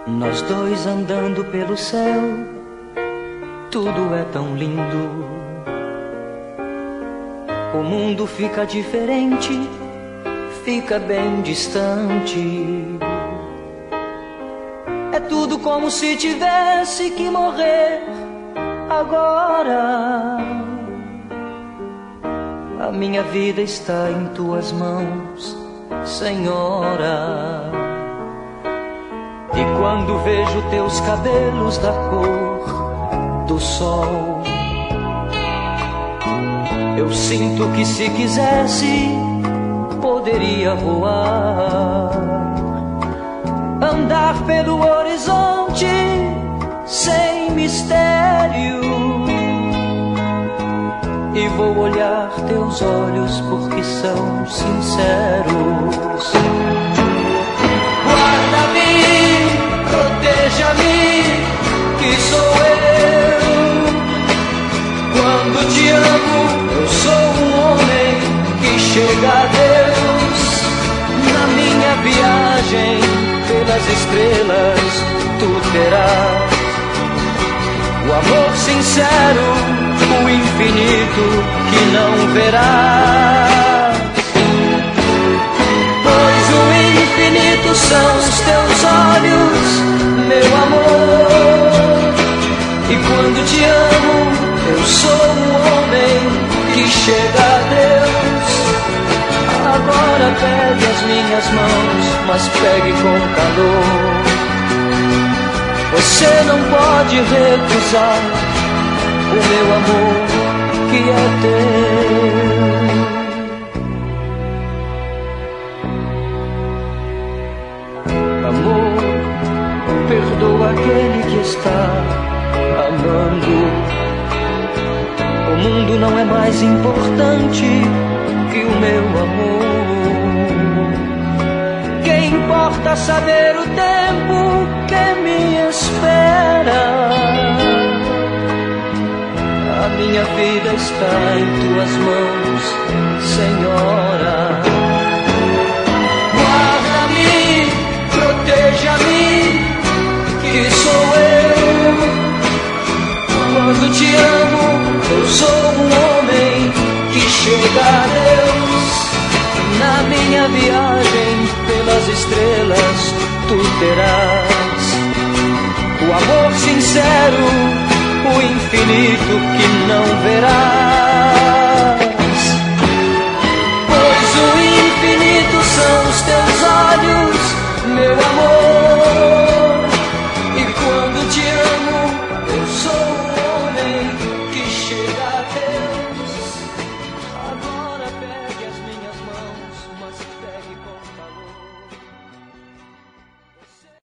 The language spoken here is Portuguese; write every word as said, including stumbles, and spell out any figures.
Nós dois andando pelo céu, tudo é tão lindo. O mundo fica diferente, fica bem distante. É tudo como se tivesse que morrer agora. A minha vida está em tuas mãos, Senhora. E quando vejo teus cabelos da cor do sol, eu sinto que se quisesse poderia voar, andar pelo horizonte sem mistério. E vou olhar teus olhos porque são sinceros. Guarda-me, proteja-me, que sou eu. Quando te amo, eu sou um homem que chega a Deus. Na minha viagem pelas estrelas, tu terás o amor sincero, o infinito que não verás. Pois o infinito são os teus olhos, meu amor. E quando te amo, eu sou um homem que chega a Deus. Agora pegue as minhas mãos, mas pegue com calor. Você não pode recusar o meu amor que é teu. Amor, perdoa aquele que está amando. O mundo não é mais importante que o meu amor. Que importa saber o tempo que me espera. A minha vida está em tuas mãos, Senhora. Guarda-me, proteja-me, que sou eu. Quando te amo, eu sou um homem que chega a Deus. Na minha viagem pelas estrelas, tu terás o amor sincero, o infinito que não verás.